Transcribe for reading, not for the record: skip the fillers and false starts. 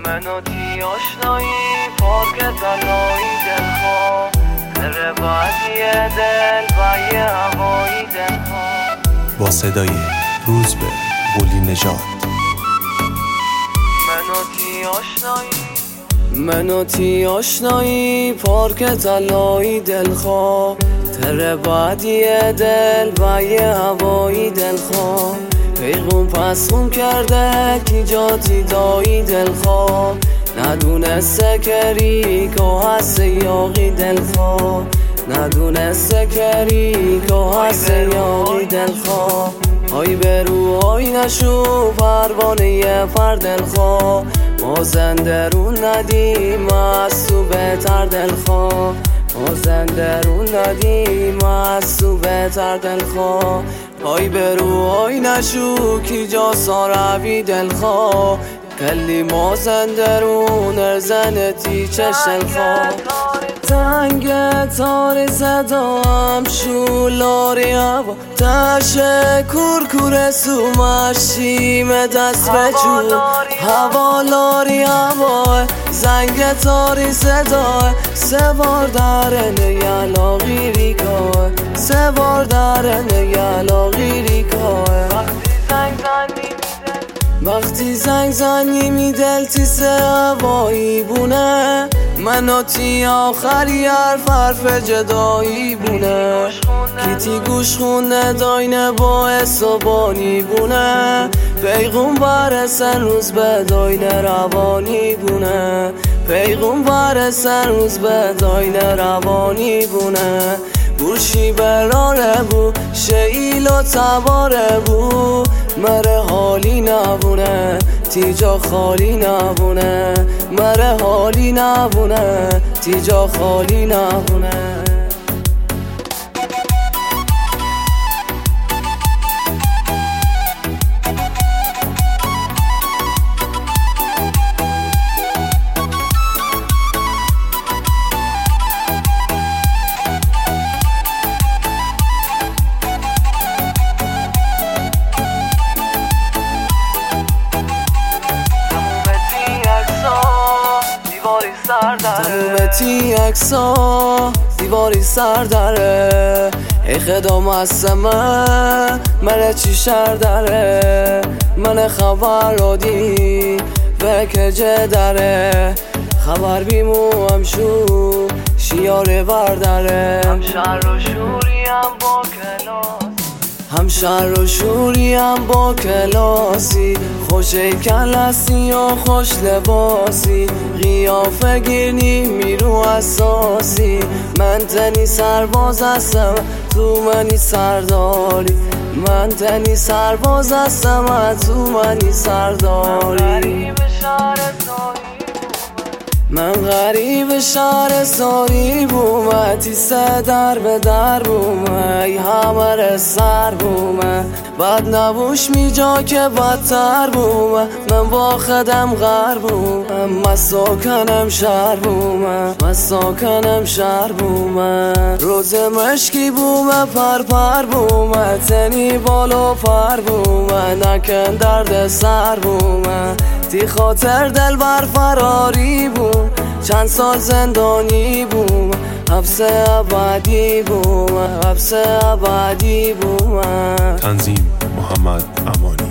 منو تی آشنایی پارک تلایی دلخواه تره بعدی دل و یه هوایی دلخواه. با صدای روزبه قلی نژاد. منو تی آشنایی پارک تلایی دلخواه تره بعدی دل و یه هوایی دلخواه. پیغون پسخون کرده کی جاتی دایی دلخواه ندونسته که ریکو هست یاقی دلخواه ندونسته که ریکو هست یاقی دلخواه. های برو های نشو پروانه یه پر دلخواه ما زنده رو ندیم از تو بهتر دلخواه ما زنده رو ندیم از تو بهتر دلخواه. های برو های نشو کی جا ساروی دلخواه کلی ما زنده رو نرزنتی چش دلخواه. تنگ تار زدم شولاری هوا تشکر کور سومش شیم دست به جور هوالاری هوا زنگ تاری صدای سوار در نیالاقی ریکای سوار در نیالاقی ریکای. وقتی زنگ زنی می دل تیسه هوایی بونه منو تی آخری حرف جدایی بونه کیتی گوش خونه داینه باعث و بانی بونه پیغون برسن روز به داینه روانی بونه پیغون برسن روز به داینه روانی بونه. بوشی براره بو شیل و تباره بو مره حالی نبونه تیجا خالی نبونه مره حالی نبونه تیجا خالی نبونه. تمومتی اکسا دیواری سر داره ای خدام هستمه منه چی شر داره من خبر رو دی به کجه داره خبر بیمو هم شو شیاره برداره هم شر و شوری هم با کلاس هم شر و شوری هم با کلاسی خوش ایکل هستی و خوش لباسی قیافه گیرنی میرو اساسی من تنی سرباز هستم تو منی سرداری من تنی سرباز هستم تو منی سرداری. من غریب شهر ساری بومه تیسه در به در بومه ای همه سر بومه بد نبوش می جا که بدتر بومه من با خدم غر بومه مساکنم شهر بومه مساکنم شهر بومه روز مشکی بومه پر بومه تنی بالو پر بومه نکن درد سر بومه تی خاطر دل بر فراری بوم چند سال زندانی بوم حبس ابدی بوم حبس ابدی بوم. تنظیم محمد امانی.